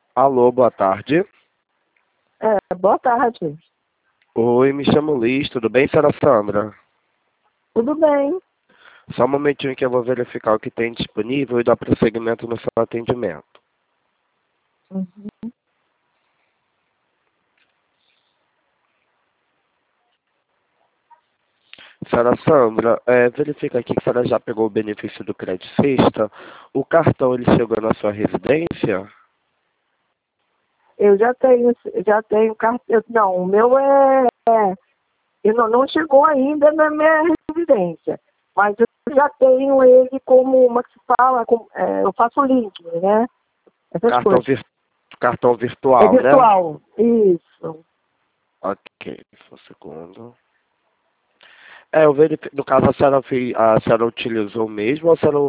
Alô, boa tarde. Boa tarde. Oi, me chamo Liz, tudo bem, senhora Sandra? Tudo bem? Só um momentinho que eu vou verificar o que tem disponível e dar prosseguimento no seu atendimento. Uhum. Senhora Sandra, verifica aqui que a senhora já pegou o benefício do Crédito Sexta. O cartão, ele chegou na sua residência? Eu já tenho carteira. Não, o meu ele não chegou ainda na minha residência. Mas eu já tenho ele como uma que se fala, eu faço link, né? Essas Cartão, coisas. cartão É virtual, né? virtual. Isso. Ok, só um segundo. No caso, a senhora utilizou mesmo ou a senhora